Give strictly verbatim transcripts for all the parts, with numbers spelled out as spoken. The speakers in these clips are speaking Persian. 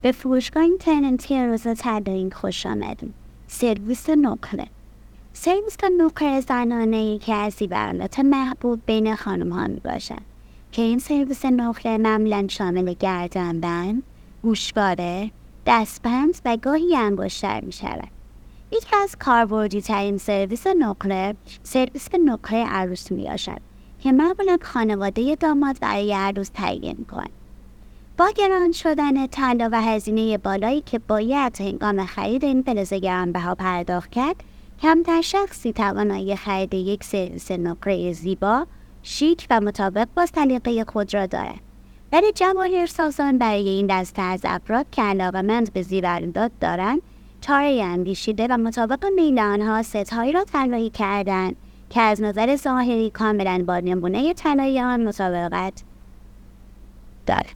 به فروشگاه اینترنتی روز طلایی خوش آمدید. سرویس نقره. سرویس نقره زنانه یکی از زیورالات محبوب بین خانم ها می باشد که این سرویس نقره معمولاً شامل گردنبند، گوشواره، دستبند و گاهی انگشتر می شود. یکی از کاربردی ترین سرویس نقره سرویس نقره عروس می باشد که معمولاً خانواده داماد برای عروس تهیه می کند. با گران شدن طلا و هزینه بالایی که باید هنگام خرید این فلز گرانبها پرداخت کرد، کمتر شخصی توانایی خرید یک سرویس نقره زیبا، شیک و مطابق با سلیقه خود را دارد. ولی جواهر سازان برای این دسته از افراد که علاقه‌مند به زیورالات دارند، چاره‌ای اندیشیده و مطابق میل آنها ست‌هایی را طراحی کردند که از نظر ظاهری کاملاً با نمونه طلایی آن مطابقت دارد.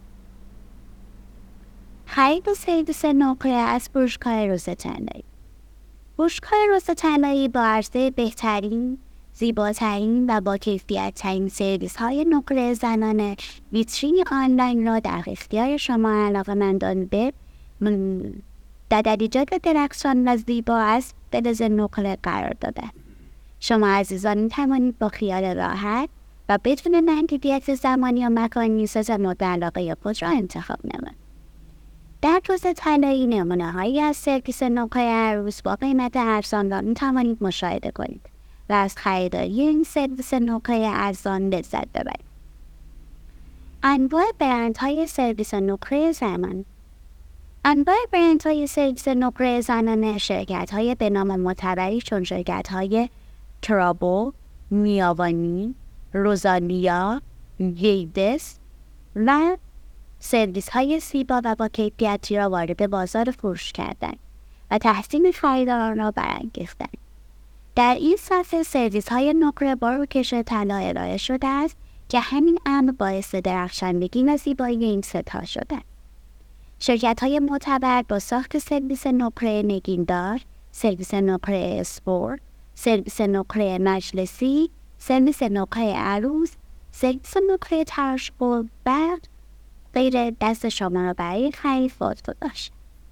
خرید سرویس نقره از فروشگاه روز طلایی. فروشگاه روز طلایی با عرضه بهترین، زیباترین و با کیفیت ترین سرویس های نقره زنانه ویترین آنلاین را در اختیار شما علاقه‌مندان به ددریجات درخشان و زیبا از فلز نقره قرار داده. شما عزیزان می توانید با خیال راحت و بدون محدودیت زمانی و مکانی سطح مورد علاقه خود را انتخاب نمایید. در روز طلایی نمونه هایی از سرویس نقره عروس با قیمت ارزان را می توانید مشاهده کنید و از خریداری این سرویس نقره ارزان لذت ببرید. انواع برندهای سرویس نقره زنان. انواع برندهای سرویس نقره زنانه شرکت‌های به نام معتبری چون شرکت‌های ترابو، میاوانی، روزالیا، گیدس و سرویس های زیبا و با کیفیتی را وارد بازار فروش کردن و تحسین خریداران را برانگیختن. در این صفحه سرویس های نقره با روکش طلا ارائه شده است که همین امر باعث درخشندگی و زیبایی این ستا شده. شرکت های معتبر با ساخت سرویس نقره نگیندار، سرویس نقره اسپورت، سرویس نقره مجلسی، سرویس نقره عروس، سرویس نقره تراشبول و غیر دست شما را برای خرید وادار داشت.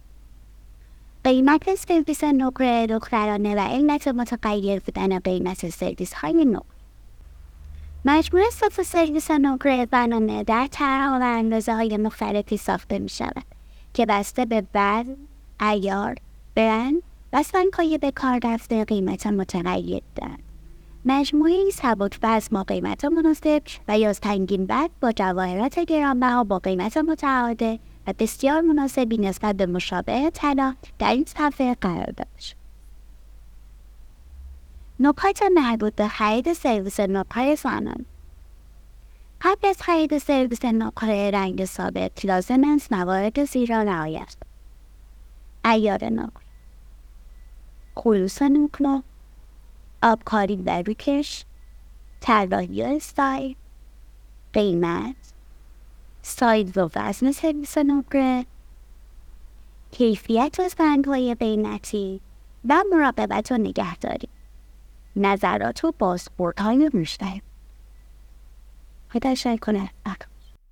قیمت سرویس نقره دخترانه و علت متغیر بودن قیمت سرویس های نقره. مجموعه صف سرویس نقره زنانه در طرح و اندازه های مختلفی ساخته می شود که بسته به وزن، عیار، برند و سنگ‌های به کار رفته قیمت متغیر دارند. مجموعه سبک وزن با قیمت مناسب و یا سنگین وزن با جواهرات گرانبها با قیمت متعادل و بسیار مناسبی نسبت به مشابه طلا در این صفحه قرار داشت. نکات مربوط به خرید سرویس نقره زنان. قبل از خرید سرویس نقره رنگ ثابت لازم است موارد زیر را رعایت کنید. عیار نقره، خلوص نقره، آبکاری و روکش، طراحی استایل، قیمت، سایز و وزن سرویس نقره، کیفیت و سنگ‌های قیمتی و مراقبت و نگهداری، نظرات و بازخوردهای مشتری. خدا شکر کنه.